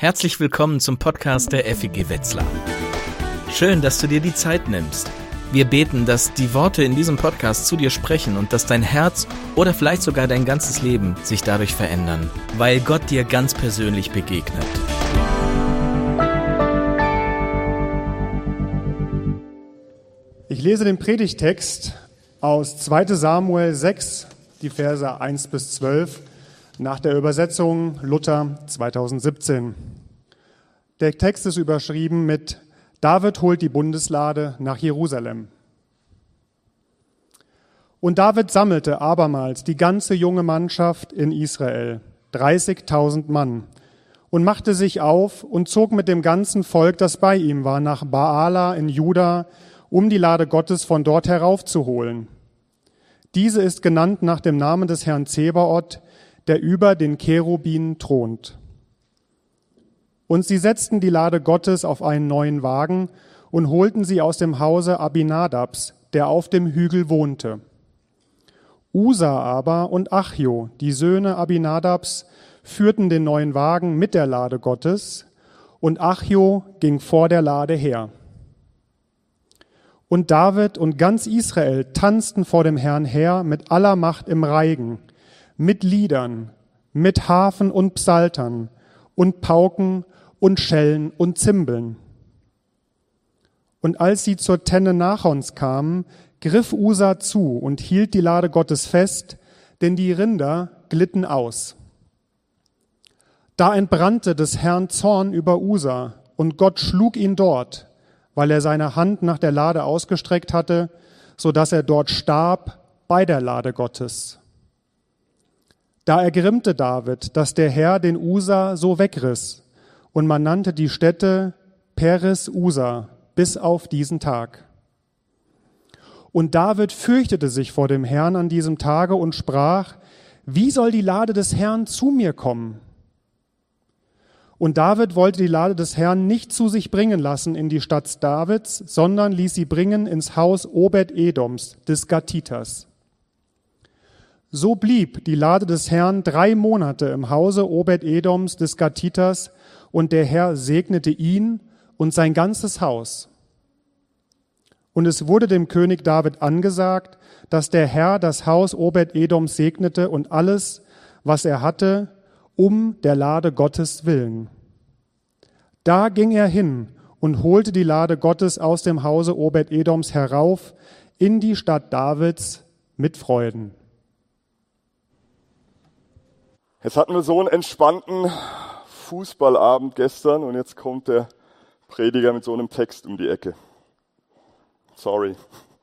Herzlich willkommen zum Podcast der FEG Wetzlar. Schön, dass du dir die Zeit nimmst. Wir beten, dass die Worte in diesem Podcast zu dir sprechen und dass dein Herz oder vielleicht sogar dein ganzes Leben sich dadurch verändern, weil Gott dir ganz persönlich begegnet. Ich lese den Predigtext aus 2. Samuel 6, die Verse 1 bis 12, nach der Übersetzung Luther 2017. Der Text ist überschrieben mit David holt die Bundeslade nach Jerusalem. Und David sammelte abermals die ganze junge Mannschaft in Israel, 30.000 Mann, und machte sich auf und zog mit dem ganzen Volk, das bei ihm war, nach Baala in Juda, um die Lade Gottes von dort heraufzuholen. Diese ist genannt nach dem Namen des Herrn Zebaoth, der über den Cherubinen thront. Und sie setzten die Lade Gottes auf einen neuen Wagen und holten sie aus dem Hause Abinadabs, der auf dem Hügel wohnte. Usa aber und Achjo, die Söhne Abinadabs, führten den neuen Wagen mit der Lade Gottes, und Achjo ging vor der Lade her. Und David und ganz Israel tanzten vor dem Herrn her mit aller Macht im Reigen, mit Liedern, mit Harfen und Psaltern und Pauken und Schellen und Zimbeln. Und als sie zur Tenne Nachons kamen, griff Usa zu und hielt die Lade Gottes fest, denn die Rinder glitten aus. Da entbrannte des Herrn Zorn über Usa, und Gott schlug ihn dort, weil er seine Hand nach der Lade ausgestreckt hatte, so dass er dort starb bei der Lade Gottes. Da ergrimmte David, dass der Herr den Usa so wegriss, und man nannte die Stätte Peres Usa bis auf diesen Tag. Und David fürchtete sich vor dem Herrn an diesem Tage und sprach, wie soll die Lade des Herrn zu mir kommen? Und David wollte die Lade des Herrn nicht zu sich bringen lassen in die Stadt Davids, sondern ließ sie bringen ins Haus Obed-Edoms, des Gatiters. So blieb die Lade des Herrn 3 Monate im Hause Obed-Edoms, des Gatiters, und der Herr segnete ihn und sein ganzes Haus. Und es wurde dem König David angesagt, dass der Herr das Haus Obed-Edoms segnete und alles, was er hatte, um der Lade Gottes willen. Da ging er hin und holte die Lade Gottes aus dem Hause Obed-Edoms herauf in die Stadt Davids mit Freuden. Jetzt hatten wir so einen entspannten Fußballabend gestern und jetzt kommt der Prediger mit so einem Text um die Ecke. Sorry.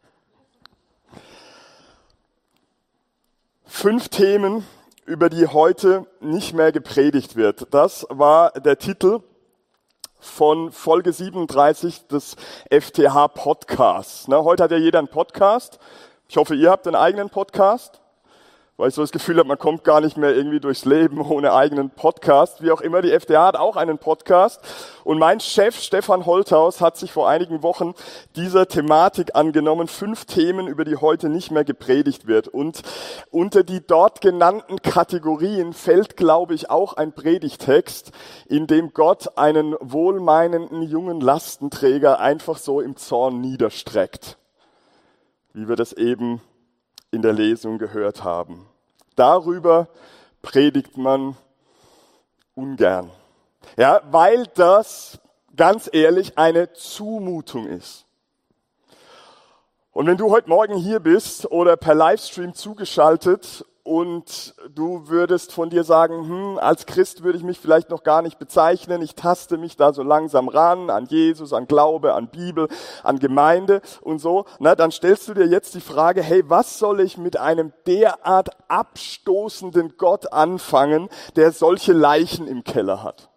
5 Themen, über die heute nicht mehr gepredigt wird. Das war der Titel von Folge 37 des FTH-Podcasts. Heute hat ja jeder einen Podcast. Ich hoffe, ihr habt einen eigenen Podcast, weil ich so das Gefühl habe, man kommt gar nicht mehr irgendwie durchs Leben ohne eigenen Podcast. Wie auch immer, die FTH hat auch einen Podcast. Und mein Chef, Stefan Holthaus, hat sich vor einigen Wochen dieser Thematik angenommen. 5 Themen, über die heute nicht mehr gepredigt wird. Und unter die dort genannten Kategorien fällt, glaube ich, auch ein Predigtext, in dem Gott einen wohlmeinenden jungen Lastenträger einfach so im Zorn niederstreckt. Wie wir das eben in der Lesung gehört haben. Darüber predigt man ungern. Ja, weil das, ganz ehrlich, eine Zumutung ist. Und wenn du heute Morgen hier bist oder per Livestream zugeschaltet und du würdest von dir sagen, als Christ würde ich mich vielleicht noch gar nicht bezeichnen, ich taste mich da so langsam ran, an Jesus, an Glaube, an Bibel, an Gemeinde und so, dann stellst du dir jetzt die Frage, hey, was soll ich mit einem derart abstoßenden Gott anfangen, der solche Leichen im Keller hat?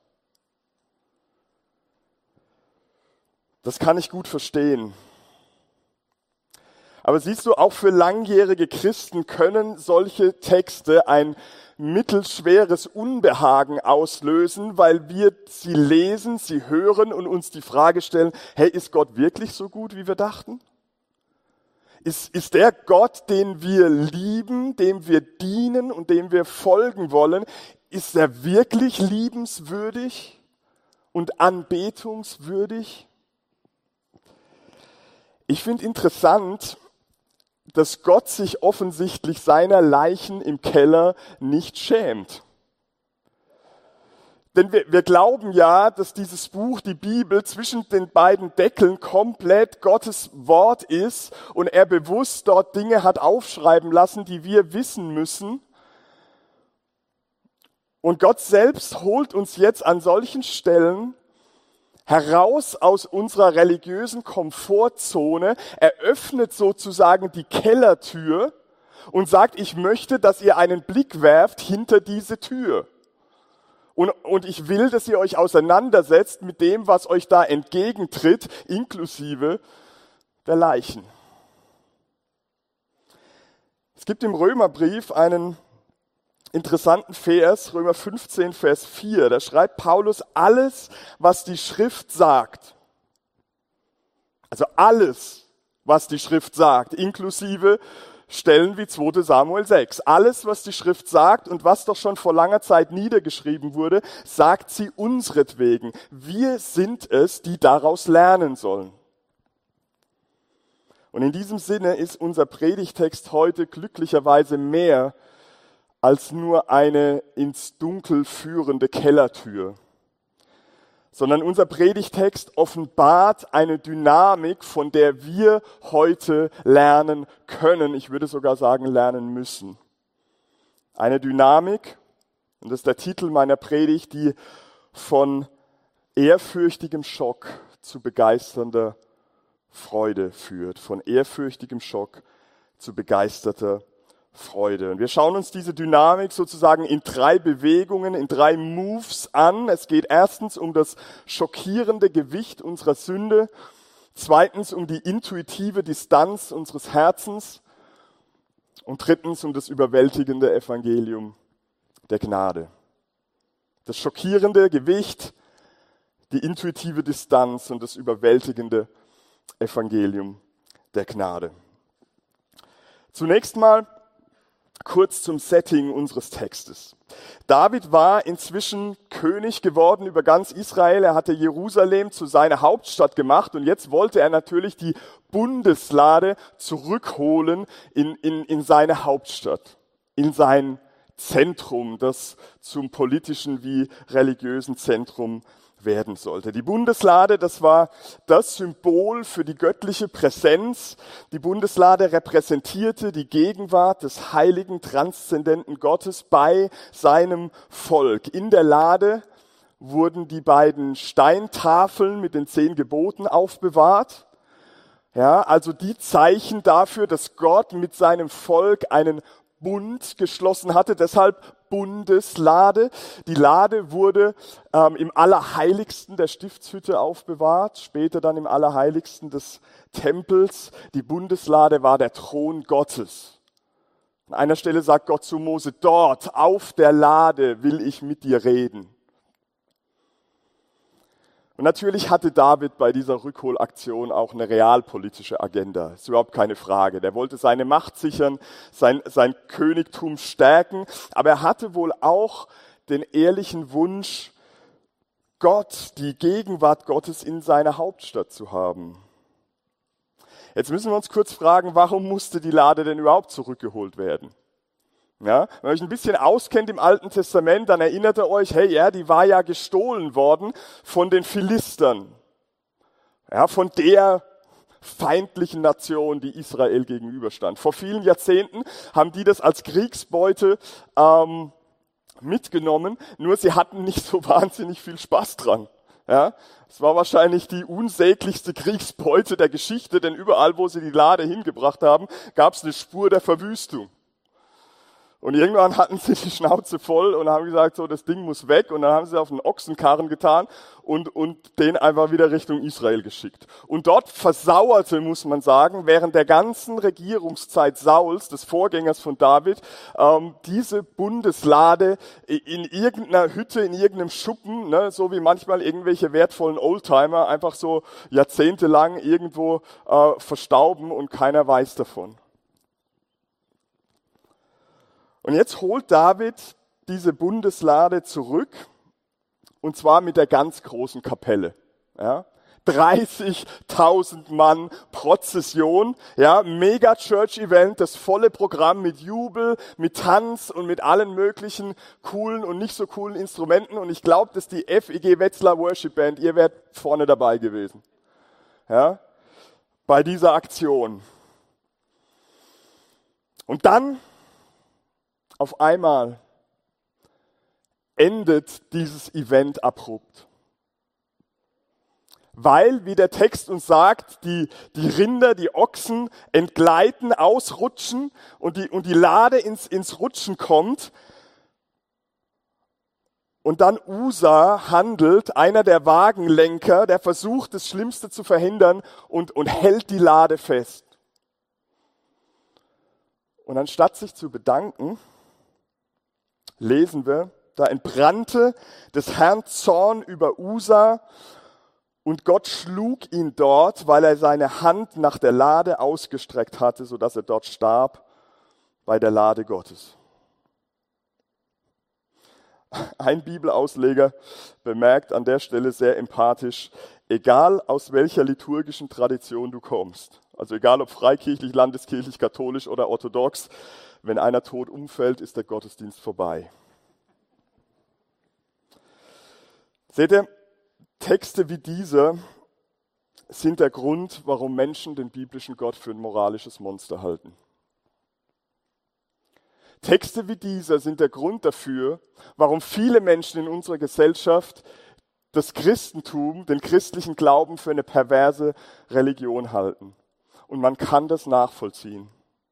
Das kann ich gut verstehen. Aber siehst du, auch für langjährige Christen können solche Texte ein mittelschweres Unbehagen auslösen, weil wir sie lesen, sie hören und uns die Frage stellen, hey, ist Gott wirklich so gut, wie wir dachten? Ist der Gott, den wir lieben, dem wir dienen und dem wir folgen wollen, ist er wirklich liebenswürdig? und anbetungswürdig? Ich finde interessant, dass Gott sich offensichtlich seiner Leichen im Keller nicht schämt. Denn wir glauben ja, dass dieses Buch, die Bibel, zwischen den beiden Deckeln komplett Gottes Wort ist und er bewusst dort Dinge hat aufschreiben lassen, die wir wissen müssen. Und Gott selbst holt uns jetzt an solchen Stellen heraus aus unserer religiösen Komfortzone, eröffnet sozusagen die Kellertür und sagt, ich möchte, dass ihr einen Blick werft hinter diese Tür. Und ich will, dass ihr euch auseinandersetzt mit dem, was euch da entgegentritt, inklusive der Leichen. Es gibt im Römerbrief einen interessanten Vers, Römer 15, Vers 4. Da schreibt Paulus, alles, was die Schrift sagt, also alles, was die Schrift sagt, inklusive Stellen wie 2. Samuel 6. Alles, was die Schrift sagt und was doch schon vor langer Zeit niedergeschrieben wurde, sagt sie unsretwegen. Wir sind es, die daraus lernen sollen. Und in diesem Sinne ist unser Predigtext heute glücklicherweise mehr als nur eine ins Dunkel führende Kellertür, sondern unser Predigtext offenbart eine Dynamik, von der wir heute lernen können, ich würde sogar sagen lernen müssen. Eine Dynamik, und das ist der Titel meiner Predigt, die von ehrfürchtigem Schock zu begeisternder Freude führt, von ehrfürchtigem Schock zu begeisterter Freude. Und wir schauen uns diese Dynamik sozusagen in 3 Bewegungen, in 3 Moves an. Es geht erstens um das schockierende Gewicht unserer Sünde, zweitens um die intuitive Distanz unseres Herzens und drittens um das überwältigende Evangelium der Gnade. Das schockierende Gewicht, die intuitive Distanz und das überwältigende Evangelium der Gnade. Zunächst mal kurz zum Setting unseres Textes. David war inzwischen König geworden über ganz Israel. Er hatte Jerusalem zu seiner Hauptstadt gemacht und jetzt wollte er natürlich die Bundeslade zurückholen in seine Hauptstadt, in sein Zentrum, das zum politischen wie religiösen Zentrum werden sollte. Die Bundeslade, das war das Symbol für die göttliche Präsenz. Die Bundeslade repräsentierte die Gegenwart des heiligen, transzendenten Gottes bei seinem Volk. In der Lade wurden die beiden Steintafeln mit den 10 Geboten aufbewahrt. Ja, also die Zeichen dafür, dass Gott mit seinem Volk einen Bund geschlossen hatte, deshalb Bundeslade. Die Lade wurde im Allerheiligsten der Stiftshütte aufbewahrt, später dann im Allerheiligsten des Tempels. Die Bundeslade war der Thron Gottes. An einer Stelle sagt Gott zu Mose, dort auf der Lade will ich mit dir reden. Und natürlich hatte David bei dieser Rückholaktion auch eine realpolitische Agenda. Ist überhaupt keine Frage. Der wollte seine Macht sichern, sein Königtum stärken. Aber er hatte wohl auch den ehrlichen Wunsch, Gott, die Gegenwart Gottes in seiner Hauptstadt zu haben. Jetzt müssen wir uns kurz fragen, warum musste die Lade denn überhaupt zurückgeholt werden? Ja, wenn ihr euch ein bisschen auskennt im Alten Testament, dann erinnert ihr euch, hey, ja, die war ja gestohlen worden von den Philistern. Ja, von der feindlichen Nation, die Israel gegenüberstand. Vor vielen Jahrzehnten haben die das als Kriegsbeute mitgenommen, nur sie hatten nicht so wahnsinnig viel Spaß dran. Ja, es war wahrscheinlich die unsäglichste Kriegsbeute der Geschichte, denn überall, wo sie die Lade hingebracht haben, gab es eine Spur der Verwüstung. Und irgendwann hatten sie die Schnauze voll und haben gesagt, so, das Ding muss weg. Und dann haben sie auf einen Ochsenkarren getan und den einfach wieder Richtung Israel geschickt. Und dort versauerte, muss man sagen, während der ganzen Regierungszeit Sauls, des Vorgängers von David, diese Bundeslade in irgendeiner Hütte, in irgendeinem Schuppen, ne, so wie manchmal irgendwelche wertvollen Oldtimer, einfach so jahrzehntelang irgendwo verstauben und keiner weiß davon. Und jetzt holt David diese Bundeslade zurück Und zwar mit der ganz großen Kapelle. Ja? 30.000 Mann Prozession, ja, Mega-Church-Event, das volle Programm mit Jubel, mit Tanz und mit allen möglichen coolen und nicht so coolen Instrumenten. Und ich glaube, dass die FEG Wetzlar Worship Band, ihr wärt vorne dabei gewesen. Ja, bei dieser Aktion. Und dann, auf einmal, endet dieses Event abrupt. Weil, wie der Text uns sagt, die Rinder, die Ochsen entgleiten, ausrutschen und die Lade ins Rutschen kommt. Und dann Usa handelt, einer der Wagenlenker, der versucht, das Schlimmste zu verhindern und hält die Lade fest. Und anstatt sich zu bedanken, lesen wir, da entbrannte des Herrn Zorn über Usa und Gott schlug ihn dort, weil er seine Hand nach der Lade ausgestreckt hatte, sodass er dort starb bei der Lade Gottes. Ein Bibelausleger bemerkt an der Stelle sehr empathisch, egal aus welcher liturgischen Tradition du kommst, also egal ob freikirchlich, landeskirchlich, katholisch oder orthodox, wenn einer tot umfällt, ist der Gottesdienst vorbei. Seht ihr, Texte wie diese sind der Grund, warum Menschen den biblischen Gott für ein moralisches Monster halten. Texte wie diese sind der Grund dafür, warum viele Menschen in unserer Gesellschaft das Christentum, den christlichen Glauben für eine perverse Religion halten. Und man kann das nachvollziehen.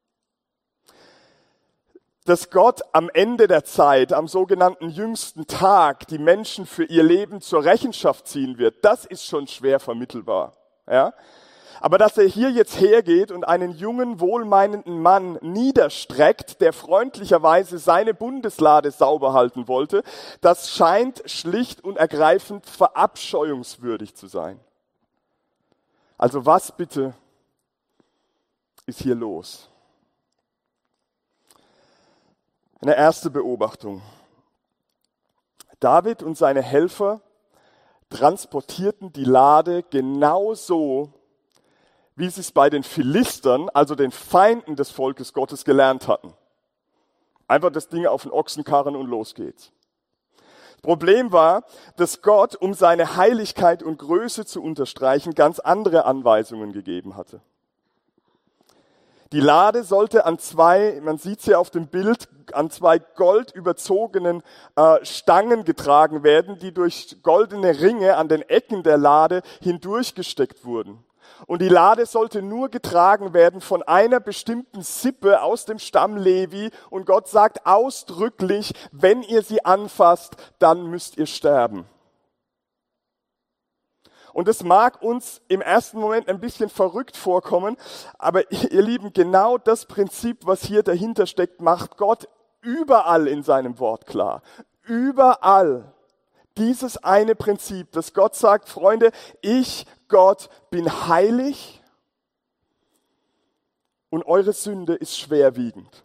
Dass Gott am Ende der Zeit, am sogenannten jüngsten Tag, die Menschen für ihr Leben zur Rechenschaft ziehen wird, das ist schon schwer vermittelbar. Ja? Aber dass er hier jetzt hergeht und einen jungen, wohlmeinenden Mann niederstreckt, der freundlicherweise seine Bundeslade sauber halten wollte, das scheint schlicht und ergreifend verabscheuungswürdig zu sein. Also was bitte ist hier los? Eine erste Beobachtung. David und seine Helfer transportierten die Lade genauso, wie sie es bei den Philistern, also den Feinden des Volkes Gottes, gelernt hatten. Einfach das Ding auf den Ochsenkarren und los geht's. Das Problem war, dass Gott, um seine Heiligkeit und Größe zu unterstreichen, ganz andere Anweisungen gegeben hatte. Die Lade sollte an zwei, man sieht es hier auf dem Bild, an zwei goldüberzogenen Stangen getragen werden, die durch goldene Ringe an den Ecken der Lade hindurchgesteckt wurden. Und die Lade sollte nur getragen werden von einer bestimmten Sippe aus dem Stamm Levi. Und Gott sagt ausdrücklich, wenn ihr sie anfasst, dann müsst ihr sterben. Und es mag uns im ersten Moment ein bisschen verrückt vorkommen, aber ihr Lieben, genau das Prinzip, was hier dahinter steckt, macht Gott überall in seinem Wort klar. Überall. Dieses eine Prinzip, dass Gott sagt, Freunde, ich, Gott, bin heilig und eure Sünde ist schwerwiegend.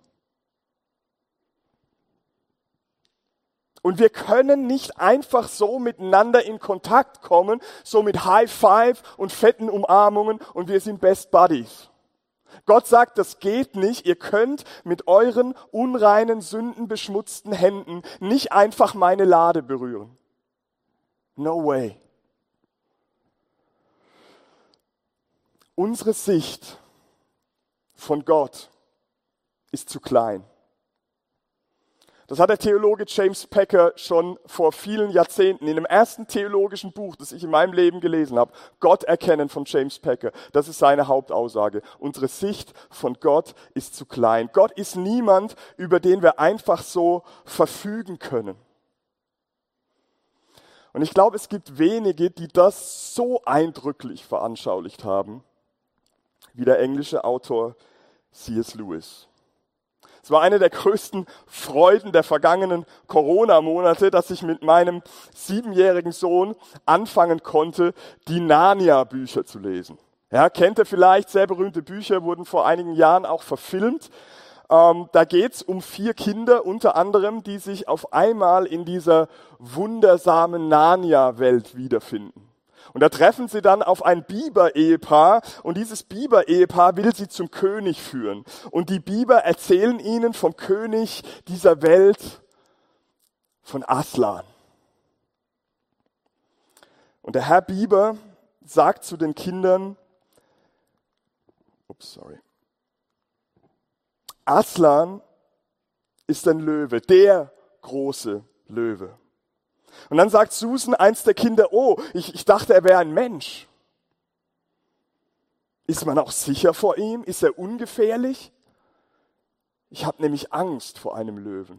Und wir können nicht einfach so miteinander in Kontakt kommen, so mit High Five und fetten Umarmungen und wir sind Best Buddies. Gott sagt, das geht nicht. Ihr könnt mit euren unreinen, sündenbeschmutzten Händen nicht einfach meine Lade berühren. No way. Unsere Sicht von Gott ist zu klein. Das hat der Theologe James Packer schon vor vielen Jahrzehnten in dem ersten theologischen Buch, das ich in meinem Leben gelesen habe, Gott erkennen von James Packer. Das ist seine Hauptaussage. Unsere Sicht von Gott ist zu klein. Gott ist niemand, über den wir einfach so verfügen können. Und ich glaube, es gibt wenige, die das so eindrücklich veranschaulicht haben, wie der englische Autor C.S. Lewis. Es war eine der größten Freuden der vergangenen Corona-Monate, dass ich mit meinem 7-jährigen Sohn anfangen konnte, die Narnia-Bücher zu lesen. Ja, kennt ihr vielleicht, sehr berühmte Bücher, wurden vor einigen Jahren auch verfilmt. Da geht's um 4 Kinder unter anderem, die sich auf einmal in dieser wundersamen Narnia-Welt wiederfinden. Und da treffen sie dann auf ein Biber-Ehepaar und dieses Biber-Ehepaar will sie zum König führen. Und die Biber erzählen ihnen vom König dieser Welt, von Aslan. Und der Herr Biber sagt zu den Kindern, Aslan ist ein Löwe, der große Löwe. Und dann sagt Susan, eins der Kinder, oh, ich dachte, er wäre ein Mensch. Ist man auch sicher vor ihm? Ist er ungefährlich? Ich habe nämlich Angst vor einem Löwen.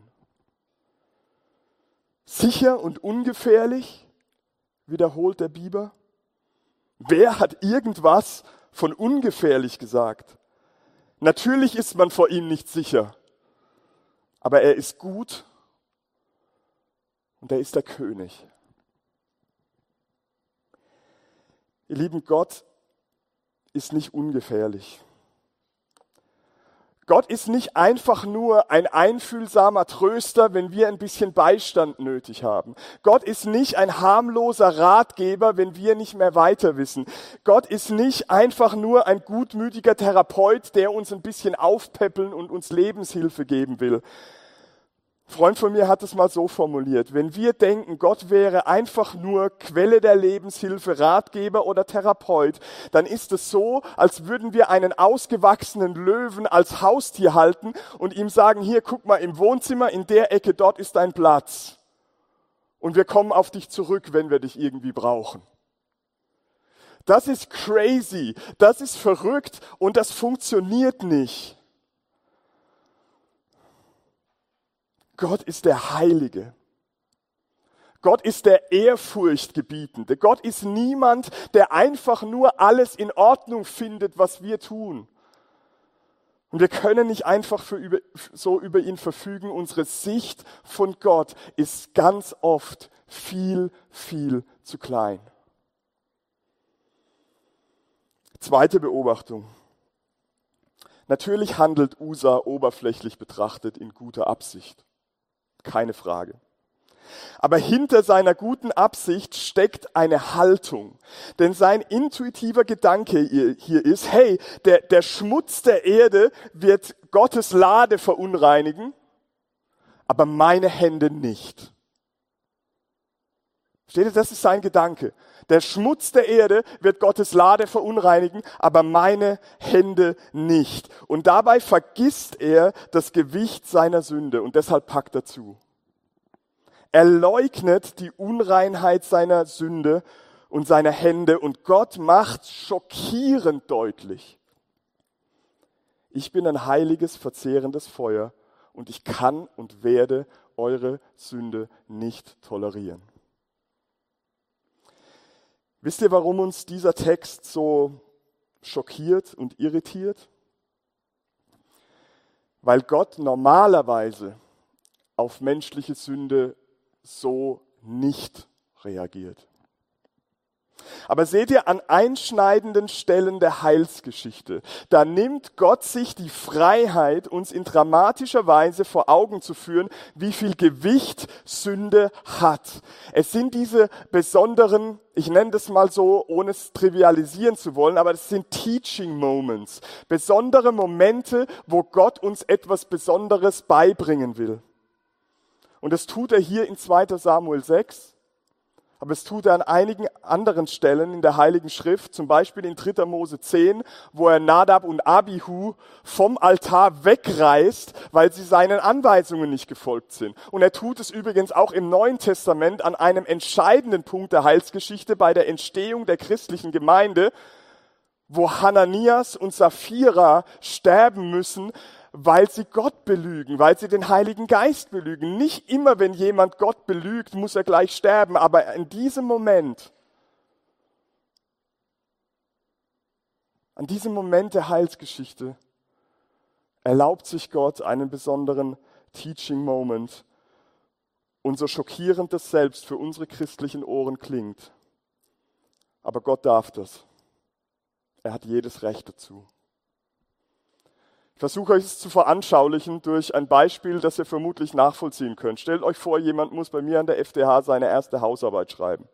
Sicher und ungefährlich, wiederholt der Biber. Wer hat irgendwas von ungefährlich gesagt? Natürlich ist man vor ihm nicht sicher, aber er ist gut. Und er ist der König. Ihr Lieben, Gott ist nicht ungefährlich. Gott ist nicht einfach nur ein einfühlsamer Tröster, wenn wir ein bisschen Beistand nötig haben. Gott ist nicht ein harmloser Ratgeber, wenn wir nicht mehr weiter wissen. Gott ist nicht einfach nur ein gutmütiger Therapeut, der uns ein bisschen aufpäppeln und uns Lebenshilfe geben will. Ein Freund von mir hat es mal so formuliert: Wenn wir denken, Gott wäre einfach nur Quelle der Lebenshilfe, Ratgeber oder Therapeut, dann ist es so, als würden wir einen ausgewachsenen Löwen als Haustier halten und ihm sagen, hier, guck mal, im Wohnzimmer, in der Ecke, dort ist dein Platz. Und wir kommen auf dich zurück, wenn wir dich irgendwie brauchen. Das ist crazy, das ist verrückt und das funktioniert nicht. Gott ist der Heilige. Gott ist der Ehrfurchtgebietende. Gott ist niemand, der einfach nur alles in Ordnung findet, was wir tun. Und wir können nicht einfach so über ihn verfügen. Unsere Sicht von Gott ist ganz oft viel, viel zu klein. Zweite Beobachtung. Natürlich handelt Usa oberflächlich betrachtet in guter Absicht. Keine Frage. Aber hinter seiner guten Absicht steckt eine Haltung. Denn sein intuitiver Gedanke hier ist, hey, der Schmutz der Erde wird Gottes Lade verunreinigen, aber meine Hände nicht. Versteht ihr, das ist sein Gedanke. Der Schmutz der Erde wird Gottes Lade verunreinigen, aber meine Hände nicht. Und dabei vergisst er das Gewicht seiner Sünde und deshalb packt er zu. Er leugnet die Unreinheit seiner Sünde und seiner Hände und Gott macht schockierend deutlich: Ich bin ein heiliges, verzehrendes Feuer und ich kann und werde eure Sünde nicht tolerieren. Wisst ihr, warum uns dieser Text so schockiert und irritiert? Weil Gott normalerweise auf menschliche Sünde so nicht reagiert. Aber seht ihr, an einschneidenden Stellen der Heilsgeschichte, da nimmt Gott sich die Freiheit, uns in dramatischer Weise vor Augen zu führen, wie viel Gewicht Sünde hat. Es sind diese besonderen, ich nenne das mal so, ohne es trivialisieren zu wollen, aber es sind Teaching Moments, besondere Momente, wo Gott uns etwas Besonderes beibringen will. Und das tut er hier in 2. Samuel 6. Aber es tut er an einigen anderen Stellen in der Heiligen Schrift, zum Beispiel in 3. Mose 10, wo er Nadab und Abihu vom Altar wegreißt, weil sie seinen Anweisungen nicht gefolgt sind. Und er tut es übrigens auch im Neuen Testament an einem entscheidenden Punkt der Heilsgeschichte bei der Entstehung der christlichen Gemeinde, wo Hananias und Sapphira sterben müssen, weil sie Gott belügen, weil sie den Heiligen Geist belügen. Nicht immer, wenn jemand Gott belügt, muss er gleich sterben, aber in diesem Moment, an diesem Moment der Heilsgeschichte, erlaubt sich Gott einen besonderen Teaching Moment. Und so schockierend das selbst für unsere christlichen Ohren klingt, aber Gott darf das. Er hat jedes Recht dazu. Ich versuche euch es zu veranschaulichen durch ein Beispiel, das ihr vermutlich nachvollziehen könnt. Stellt euch vor, jemand muss bei mir an der FTH seine erste Hausarbeit schreiben.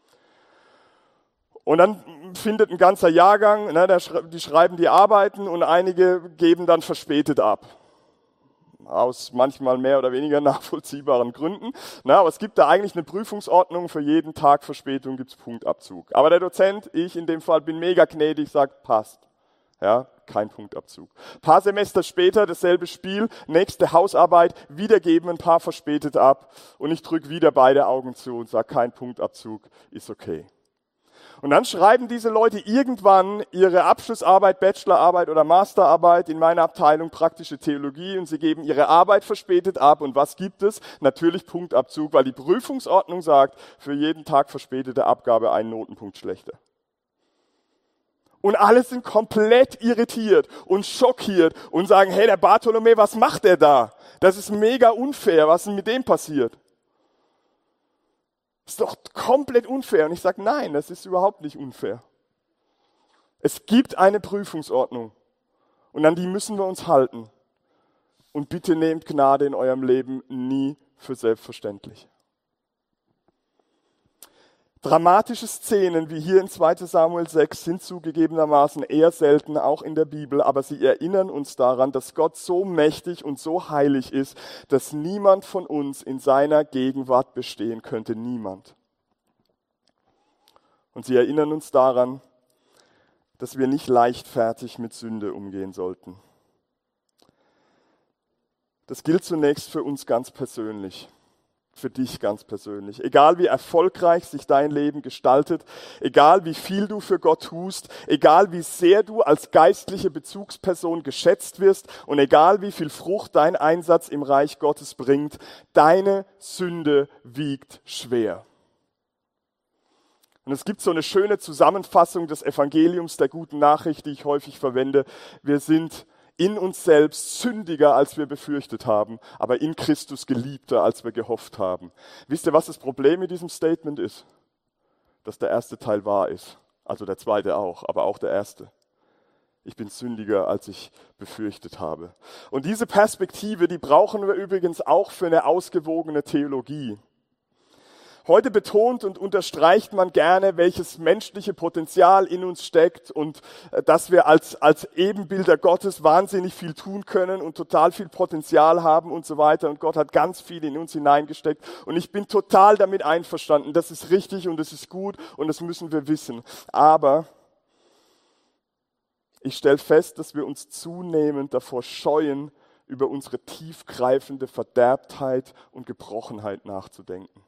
Und dann findet ein ganzer Jahrgang, die schreiben die Arbeiten und einige geben dann verspätet ab. Aus manchmal mehr oder weniger nachvollziehbaren Gründen. Aber es gibt da eigentlich eine Prüfungsordnung, für jeden Tag Verspätung gibt es Punktabzug. Aber der Dozent, ich in dem Fall, bin mega gnädig, sagt, passt. Ja, kein Punktabzug. Ein paar Semester später dasselbe Spiel, nächste Hausarbeit, wieder geben ein paar verspätet ab und ich drücke wieder beide Augen zu und sage, kein Punktabzug, ist okay. Und dann schreiben diese Leute irgendwann ihre Abschlussarbeit, Bachelorarbeit oder Masterarbeit in meiner Abteilung praktische Theologie und sie geben ihre Arbeit verspätet ab. Und was gibt es? Natürlich Punktabzug, weil die Prüfungsordnung sagt, für jeden Tag verspätete Abgabe einen Notenpunkt schlechter. Und alle sind komplett irritiert und schockiert und sagen, hey, der Bartholomäu, was macht der da? Das ist mega unfair, was ist denn mit dem passiert? Das ist doch komplett unfair. Und ich sage, nein, das ist überhaupt nicht unfair. Es gibt eine Prüfungsordnung und an die müssen wir uns halten. Und bitte nehmt Gnade in eurem Leben nie für selbstverständlich. Dramatische Szenen wie hier in 2. Samuel 6 sind zugegebenermaßen eher selten, auch in der Bibel, aber sie erinnern uns daran, dass Gott so mächtig und so heilig ist, dass niemand von uns in seiner Gegenwart bestehen könnte, niemand. Und sie erinnern uns daran, dass wir nicht leichtfertig mit Sünde umgehen sollten. Das gilt zunächst für uns ganz persönlich. Für dich ganz persönlich. Egal wie erfolgreich sich dein Leben gestaltet, egal wie viel du für Gott tust, egal wie sehr du als geistliche Bezugsperson geschätzt wirst und egal wie viel Frucht dein Einsatz im Reich Gottes bringt, deine Sünde wiegt schwer. Und es gibt so eine schöne Zusammenfassung des Evangeliums der guten Nachricht, die ich häufig verwende. Wir sind in uns selbst sündiger, als wir befürchtet haben, aber in Christus geliebter, als wir gehofft haben. Wisst ihr, was das Problem mit diesem Statement ist? Dass der erste Teil wahr ist. Also der zweite auch, aber auch der erste. Ich bin sündiger, als ich befürchtet habe. Und diese Perspektive, die brauchen wir übrigens auch für eine ausgewogene Theologie. Heute betont und unterstreicht man gerne, welches menschliche Potenzial in uns steckt und dass wir als Ebenbilder Gottes wahnsinnig viel tun können und total viel Potenzial haben und so weiter. Und Gott hat ganz viel in uns hineingesteckt. Und ich bin total damit einverstanden. Das ist richtig und das ist gut und das müssen wir wissen. Aber ich stelle fest, dass wir uns zunehmend davor scheuen, über unsere tiefgreifende Verderbtheit und Gebrochenheit nachzudenken.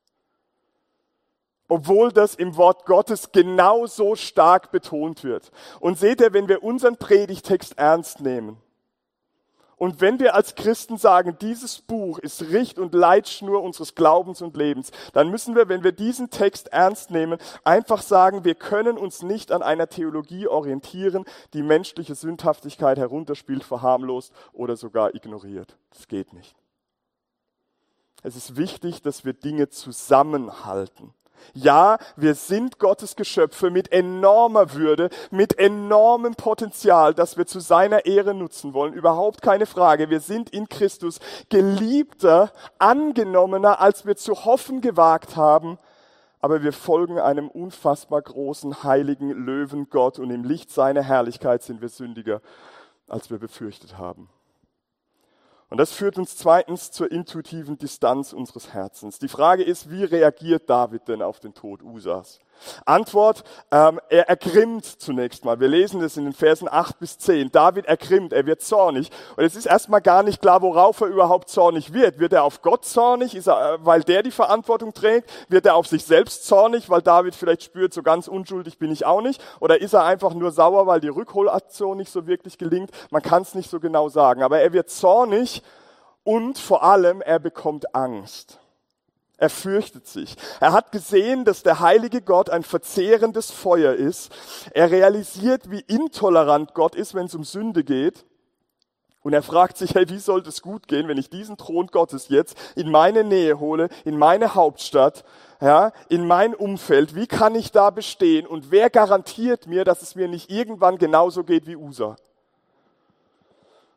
Obwohl das im Wort Gottes genauso stark betont wird. Und seht ihr, wenn wir unseren Predigtext ernst nehmen und wenn wir als Christen sagen, dieses Buch ist Richt- und Leitschnur unseres Glaubens und Lebens, dann müssen wir, wenn wir diesen Text ernst nehmen, einfach sagen, wir können uns nicht an einer Theologie orientieren, die menschliche Sündhaftigkeit herunterspielt, verharmlost oder sogar ignoriert. Das geht nicht. Es ist wichtig, dass wir Dinge zusammenhalten. Ja, wir sind Gottes Geschöpfe mit enormer Würde, mit enormem Potenzial, das wir zu seiner Ehre nutzen wollen. Überhaupt keine Frage. Wir sind in Christus geliebter, angenommener, als wir zu hoffen gewagt haben. Aber wir folgen einem unfassbar großen, heiligen Löwen Gott und im Licht seiner Herrlichkeit sind wir sündiger, als wir befürchtet haben. Und das führt uns zweitens zur intuitiven Distanz unseres Herzens. Die Frage ist, wie reagiert David denn auf den Tod Usas? Antwort, er ergrimmt zunächst mal. Wir lesen das in den Versen 8 bis 10. David ergrimmt, er wird zornig. Und es ist erstmal gar nicht klar, worauf er überhaupt zornig wird. Wird er auf Gott zornig, weil der die Verantwortung trägt? Wird er auf sich selbst zornig, weil David vielleicht spürt, so ganz unschuldig bin ich auch nicht? Oder ist er einfach nur sauer, weil die Rückholaktion nicht so wirklich gelingt? Man kann es nicht so genau sagen. Aber er wird zornig und vor allem, er bekommt Angst. Er fürchtet sich. Er hat gesehen, dass der heilige Gott ein verzehrendes Feuer ist. Er realisiert, wie intolerant Gott ist, wenn es um Sünde geht. Und er fragt sich, hey, wie soll das gut gehen, wenn ich diesen Thron Gottes jetzt in meine Nähe hole, in meine Hauptstadt, ja, in mein Umfeld? Wie kann ich da bestehen? Und wer garantiert mir, dass es mir nicht irgendwann genauso geht wie Usa?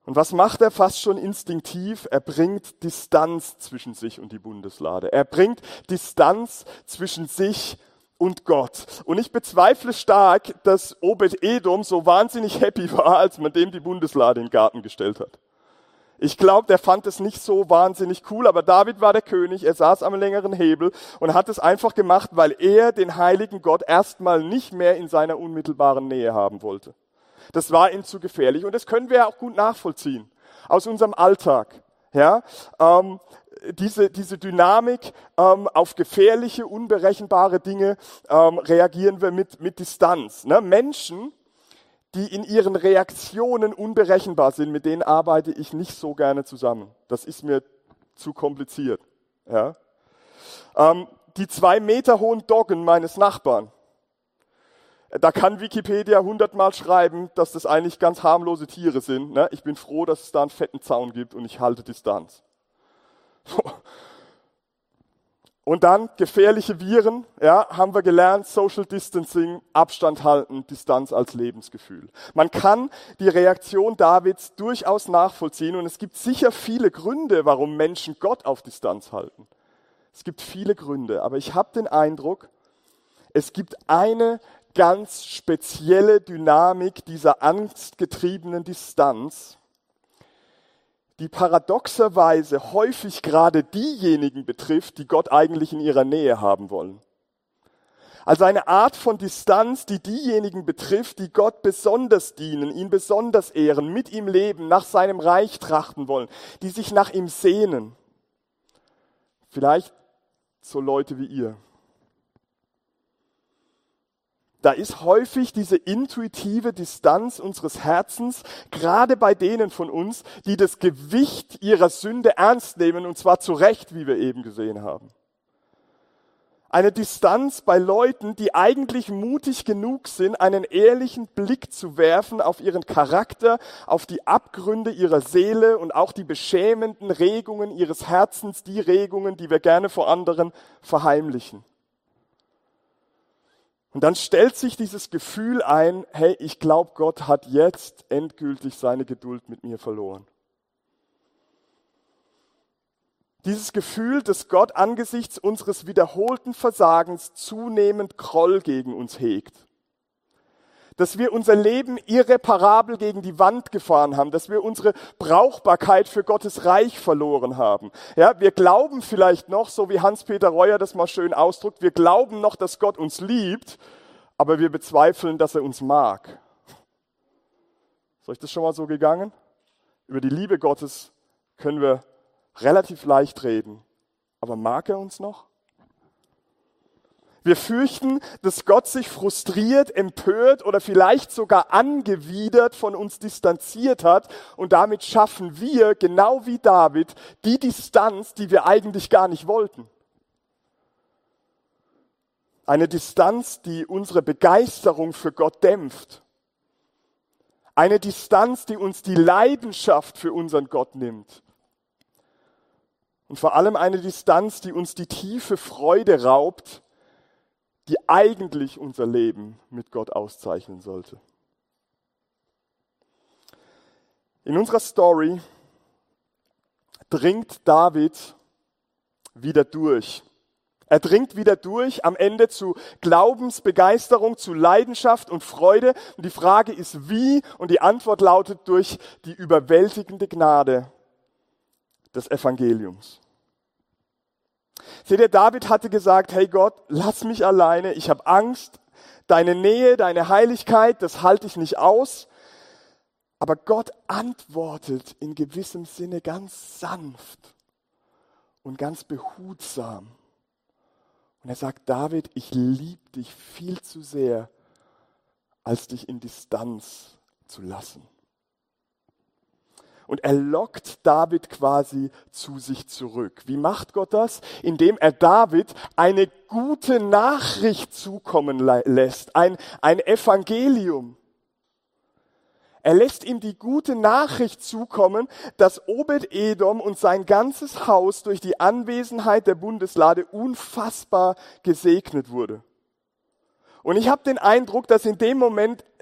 Und was macht er fast schon instinktiv? Er bringt Distanz zwischen sich und die Bundeslade. Er bringt Distanz zwischen sich und Gott. Und ich bezweifle stark, dass Obed-Edom so wahnsinnig happy war, als man dem die Bundeslade in den Garten gestellt hat. Ich glaube, der fand es nicht so wahnsinnig cool, aber David war der König, er saß am längeren Hebel und hat es einfach gemacht, weil er den heiligen Gott erstmal nicht mehr in seiner unmittelbaren Nähe haben wollte. Das war ihm zu gefährlich und das können wir ja auch gut nachvollziehen aus unserem Alltag. Ja, diese Dynamik auf gefährliche, unberechenbare Dinge reagieren wir mit Distanz. Ne? Menschen, die in ihren Reaktionen unberechenbar sind, mit denen arbeite ich nicht so gerne zusammen. Das ist mir zu kompliziert. Ja? Die 2 Meter hohen Doggen meines Nachbarn, da kann Wikipedia 100-mal schreiben, dass das eigentlich ganz harmlose Tiere sind. Ne? Ich bin froh, dass es da einen fetten Zaun gibt und ich halte Distanz. Und dann gefährliche Viren, ja, haben wir gelernt, Social Distancing, Abstand halten, Distanz als Lebensgefühl. Man kann die Reaktion Davids durchaus nachvollziehen und es gibt sicher viele Gründe, warum Menschen Gott auf Distanz halten. Es gibt viele Gründe, aber ich habe den Eindruck, es gibt eine ganz spezielle Dynamik dieser angstgetriebenen Distanz, die paradoxerweise häufig gerade diejenigen betrifft, die Gott eigentlich in ihrer Nähe haben wollen. Also eine Art von Distanz, die diejenigen betrifft, die Gott besonders dienen, ihn besonders ehren, mit ihm leben, nach seinem Reich trachten wollen, die sich nach ihm sehnen. Vielleicht so Leute wie ihr. Da ist häufig diese intuitive Distanz unseres Herzens, gerade bei denen von uns, die das Gewicht ihrer Sünde ernst nehmen, und zwar zu Recht, wie wir eben gesehen haben. Eine Distanz bei Leuten, die eigentlich mutig genug sind, einen ehrlichen Blick zu werfen auf ihren Charakter, auf die Abgründe ihrer Seele und auch die beschämenden Regungen ihres Herzens, die Regungen, die wir gerne vor anderen verheimlichen. Und dann stellt sich dieses Gefühl ein, hey, ich glaube, Gott hat jetzt endgültig seine Geduld mit mir verloren. Dieses Gefühl, dass Gott angesichts unseres wiederholten Versagens zunehmend Groll gegen uns hegt. Dass wir unser Leben irreparabel gegen die Wand gefahren haben, dass wir unsere Brauchbarkeit für Gottes Reich verloren haben. Ja, wir glauben vielleicht noch, so wie Hans-Peter Reuer das mal schön ausdrückt, wir glauben noch, dass Gott uns liebt, aber wir bezweifeln, dass er uns mag. Ist euch das schon mal so gegangen? Über die Liebe Gottes können wir relativ leicht reden, aber mag er uns noch? Wir fürchten, dass Gott sich frustriert, empört oder vielleicht sogar angewidert von uns distanziert hat und damit schaffen wir, genau wie David, die Distanz, die wir eigentlich gar nicht wollten. Eine Distanz, die unsere Begeisterung für Gott dämpft. Eine Distanz, die uns die Leidenschaft für unseren Gott nimmt. Und vor allem eine Distanz, die uns die tiefe Freude raubt, die eigentlich unser Leben mit Gott auszeichnen sollte. In unserer Story dringt David wieder durch. Er dringt wieder durch, am Ende zu Glaubensbegeisterung, zu Leidenschaft und Freude. Und die Frage ist, wie? Und die Antwort lautet durch die überwältigende Gnade des Evangeliums. Seht ihr, David hatte gesagt, hey Gott, lass mich alleine, ich habe Angst, deine Nähe, deine Heiligkeit, das halte ich nicht aus. Aber Gott antwortet in gewissem Sinne ganz sanft und ganz behutsam. Und er sagt, David, ich liebe dich viel zu sehr, als dich in Distanz zu lassen. Und er lockt David quasi zu sich zurück. Wie macht Gott das? Indem er David eine gute Nachricht zukommen lässt, ein Evangelium. Er lässt ihm die gute Nachricht zukommen, dass Obed-Edom und sein ganzes Haus durch die Anwesenheit der Bundeslade unfassbar gesegnet wurde. Und ich habe den Eindruck, dass in dem Moment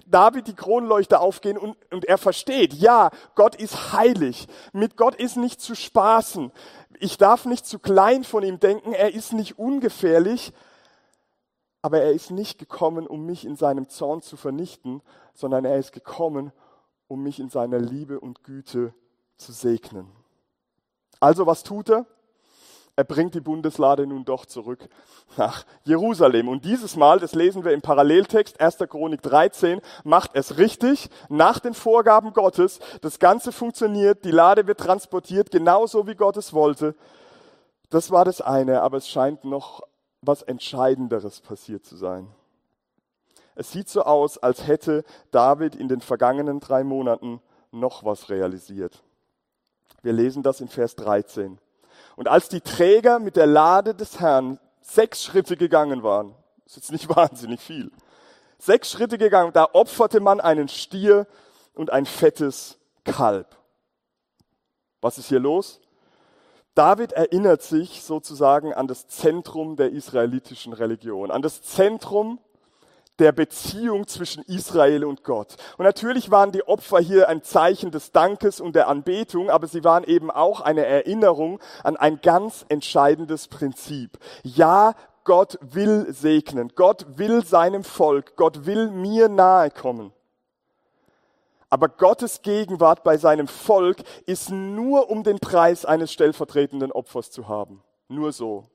David die Kronleuchter aufgehen und er versteht, ja, Gott ist heilig. Mit Gott ist nicht zu spaßen. Ich darf nicht zu klein von ihm denken, er ist nicht ungefährlich, aber er ist nicht gekommen, um mich in seinem Zorn zu vernichten, sondern er ist gekommen, um mich in seiner Liebe und Güte zu segnen. Also was tut er? Er bringt die Bundeslade nun doch zurück nach Jerusalem. Und dieses Mal, das lesen wir im Paralleltext, 1. Chronik 13, macht es richtig, nach den Vorgaben Gottes. Das Ganze funktioniert, die Lade wird transportiert, genauso wie Gott es wollte. Das war das eine, aber es scheint noch was Entscheidenderes passiert zu sein. Es sieht so aus, als hätte David in den vergangenen 3 Monaten noch was realisiert. Wir lesen das in Vers 13. Und als die Träger mit der Lade des Herrn 6 Schritte gegangen waren, das ist jetzt nicht wahnsinnig viel, 6 Schritte gegangen, da opferte man einen Stier und ein fettes Kalb. Was ist hier los? David erinnert sich sozusagen an das Zentrum der israelitischen Religion, an das Zentrum der Beziehung zwischen Israel und Gott. Und natürlich waren die Opfer hier ein Zeichen des Dankes und der Anbetung, aber sie waren eben auch eine Erinnerung an ein ganz entscheidendes Prinzip. Ja, Gott will segnen, Gott will seinem Volk, Gott will mir nahe kommen. Aber Gottes Gegenwart bei seinem Volk ist nur um den Preis eines stellvertretenden Opfers zu haben. Nur so.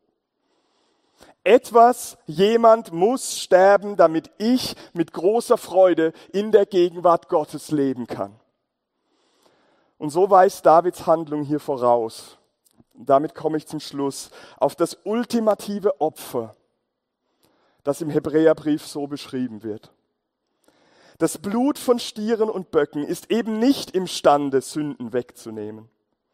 Jemand muss sterben, damit ich mit großer Freude in der Gegenwart Gottes leben kann. Und so weist Davids Handlung hier voraus. Und damit komme ich zum Schluss auf das ultimative Opfer, das im Hebräerbrief so beschrieben wird. Das Blut von Stieren und Böcken ist eben nicht imstande, Sünden wegzunehmen.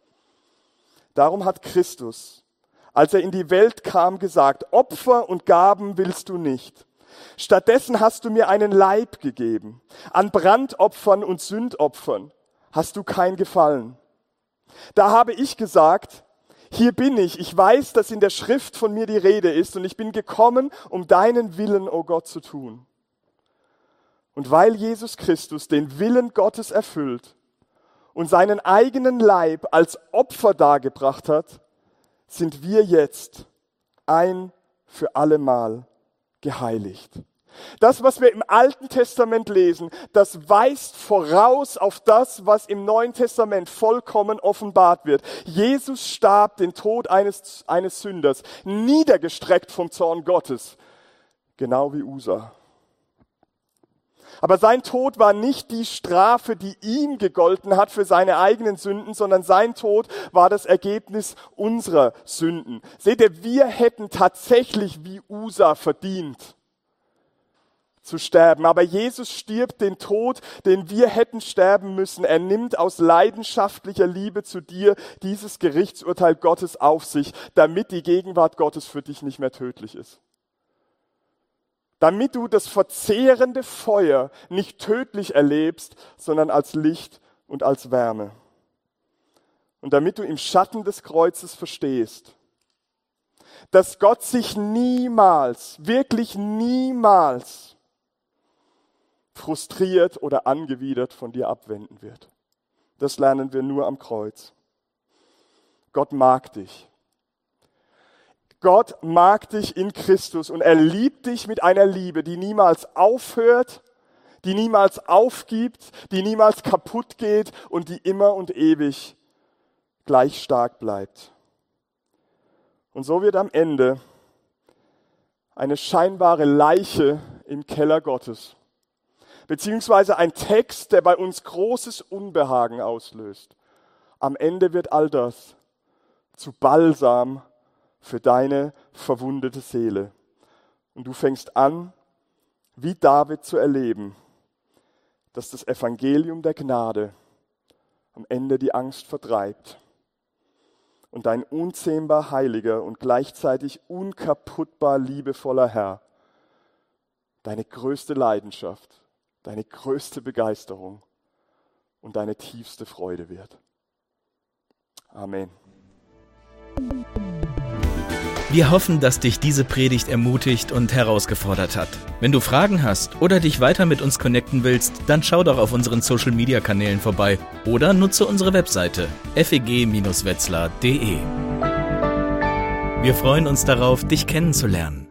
Darum hat Christus, als er in die Welt kam, gesagt, Opfer und Gaben willst du nicht. Stattdessen hast du mir einen Leib gegeben. An Brandopfern und Sündopfern hast du kein Gefallen. Da habe ich gesagt, hier bin ich. Ich weiß, dass in der Schrift von mir die Rede ist und ich bin gekommen, um deinen Willen, o Gott, zu tun. Und weil Jesus Christus den Willen Gottes erfüllt und seinen eigenen Leib als Opfer dargebracht hat, sind wir jetzt ein für allemal geheiligt. Das, was wir im Alten Testament lesen, das weist voraus auf das, was im Neuen Testament vollkommen offenbart wird. Jesus starb den Tod eines Sünders, niedergestreckt vom Zorn Gottes, genau wie Usa. Aber sein Tod war nicht die Strafe, die ihm gegolten hat für seine eigenen Sünden, sondern sein Tod war das Ergebnis unserer Sünden. Seht ihr, wir hätten tatsächlich wie Usa verdient zu sterben. Aber Jesus stirbt den Tod, den wir hätten sterben müssen. Er nimmt aus leidenschaftlicher Liebe zu dir dieses Gerichtsurteil Gottes auf sich, damit die Gegenwart Gottes für dich nicht mehr tödlich ist. Damit du das verzehrende Feuer nicht tödlich erlebst, sondern als Licht und als Wärme. Und damit du im Schatten des Kreuzes verstehst, dass Gott sich niemals, wirklich niemals frustriert oder angewidert von dir abwenden wird. Das lernen wir nur am Kreuz. Gott mag dich. Gott mag dich in Christus und er liebt dich mit einer Liebe, die niemals aufhört, die niemals aufgibt, die niemals kaputt geht und die immer und ewig gleich stark bleibt. Und so wird am Ende eine scheinbare Leiche im Keller Gottes, beziehungsweise ein Text, der bei uns großes Unbehagen auslöst. Am Ende wird all das zu Balsam für deine verwundete Seele. Und du fängst an, wie David zu erleben, dass das Evangelium der Gnade am Ende die Angst vertreibt und dein unzähmbar heiliger und gleichzeitig unkaputtbar liebevoller Herr deine größte Leidenschaft, deine größte Begeisterung und deine tiefste Freude wird. Amen. Wir hoffen, dass dich diese Predigt ermutigt und herausgefordert hat. Wenn du Fragen hast oder dich weiter mit uns connecten willst, dann schau doch auf unseren Social-Media-Kanälen vorbei oder nutze unsere Webseite feg-wetzlar.de. Wir freuen uns darauf, dich kennenzulernen.